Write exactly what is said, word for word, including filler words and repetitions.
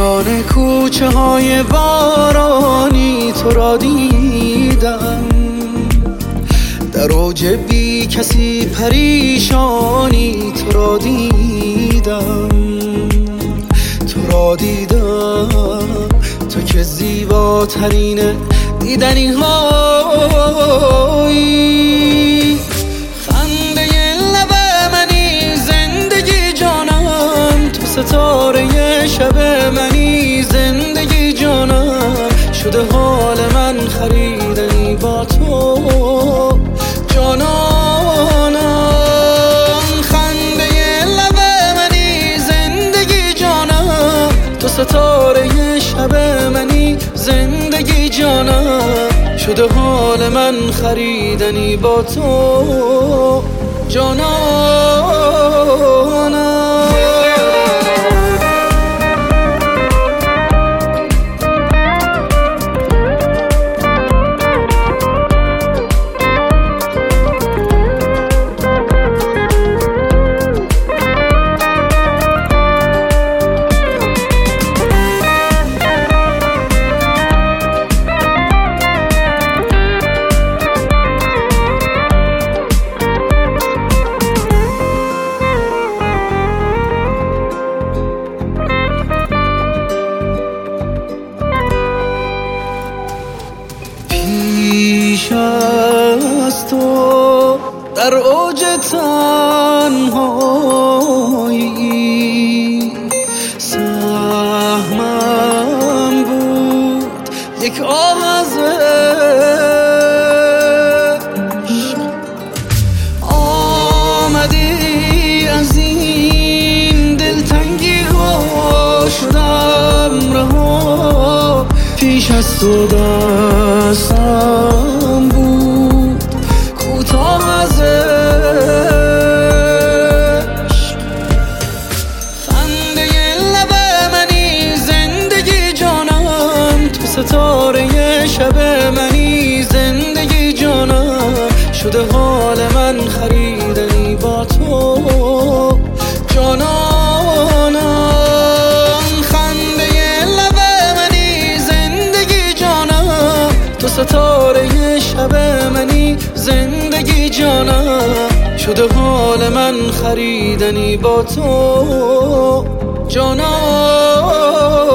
میان کوچه های بارانی تو را دیدم، در اوج بی کسی پریشانی تو را دیدم، تو را دیدم، تو که زیباترین دیدنی هایی. خنده لب منی زندگی جانم، تو ستاره شب منی زندگی جانم، شده حال من خریدنی با تو جانانم. خنده لب منی زندگی جانم، تو ستاره شب منی زندگی جانم، شده حال من خریدنی با تو جانانم. پیش از تو در اوج تنهایی سهمم بود یک آغاز عشق، آمدی از این دلتنگی ها شدم رها. پیش از تو دستم بود کوتاه از عشق، خنده لب منی زندگی جانم، تو ستاره شب منی زندگی جانم، شده حال من خریدنی با تو جانانم. تو ستاره شب منی زندگی جانم، شده حال من خریدنی با تو جانم.